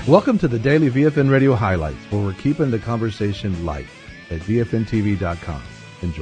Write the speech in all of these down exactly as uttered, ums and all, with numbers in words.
Welcome to the Daily V F N Radio Highlights, where we're keeping the conversation light at V F N T V dot com. Enjoy.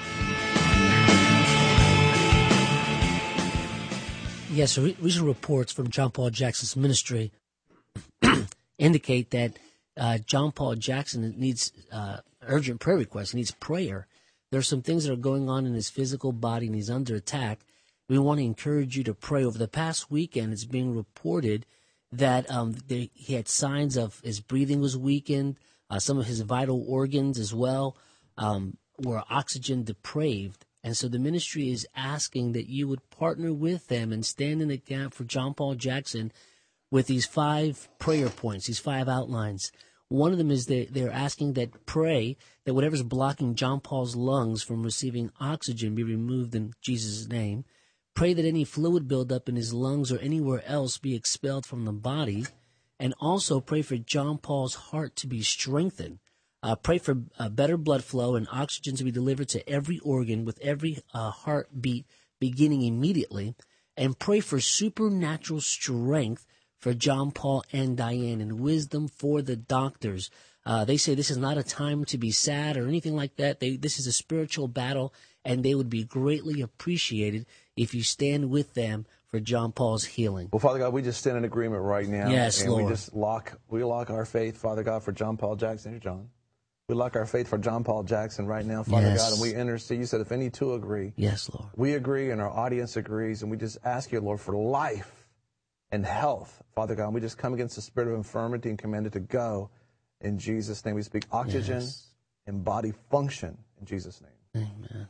Yes, re- recent reports from John Paul Jackson's ministry indicate that uh, John Paul Jackson needs uh, urgent prayer requests. He needs prayer. There are some things that are going on in his physical body, and he's under attack. We want to encourage you to pray. Over the past weekend, it's being reported that um, they, he had signs of his breathing was weakened, uh, some of his vital organs as well um, were oxygen depraved. And so the ministry is asking that you would partner with them and stand in the gap for John Paul Jackson with these five prayer points, these five outlines. One of them is that they're asking that pray that whatever's blocking John Paul's lungs from receiving oxygen be removed in Jesus' name. Pray that any fluid buildup in his lungs or anywhere else be expelled from the body. And also pray for John Paul's heart to be strengthened. Uh, pray for uh, better blood flow and oxygen to be delivered to every organ with every uh, heartbeat beginning immediately. And pray for supernatural strength for John Paul and Diane and wisdom for the doctors. Uh, they say this is not a time to be sad or anything like that. They, this is a spiritual battle, and they would be greatly appreciated if you stand with them for John Paul's healing. Well, Father God, we just stand in agreement right now. Yes, and Lord. we just lock, we lock our faith, Father God, for John Paul Jackson. Here, John. We lock our faith for John Paul Jackson right now, Father Yes. God, and we intercede. You said if any two agree. Yes, Lord. We agree, and our audience agrees, and we just ask you, Lord, for life and health, Father God. And we just come against the spirit of infirmity and command it to go. In Jesus' name, we speak oxygen Yes. and body function. In Jesus' name. Amen.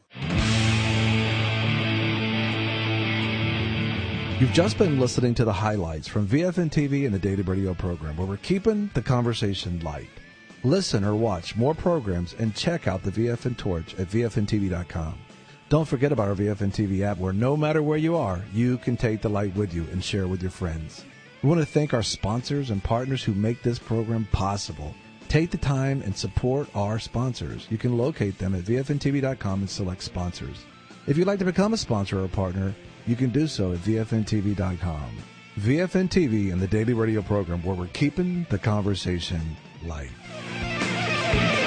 You've just been listening to the highlights from V F N T V and the Daily Radio program, where we're keeping the conversation light. Listen or watch more programs and check out the V F N Torch at V F N T V dot com. Don't forget about our V F N T V app, where no matter where you are, you can take the light with you and share with your friends. We want to thank our sponsors and partners who make this program possible. Take the time and support our sponsors. You can locate them at V F N T V dot com and select sponsors. If you'd like to become a sponsor or a partner, you can do so at V F N T V dot com. V F N T V and the Daily Radio program, where we're keeping the conversation light.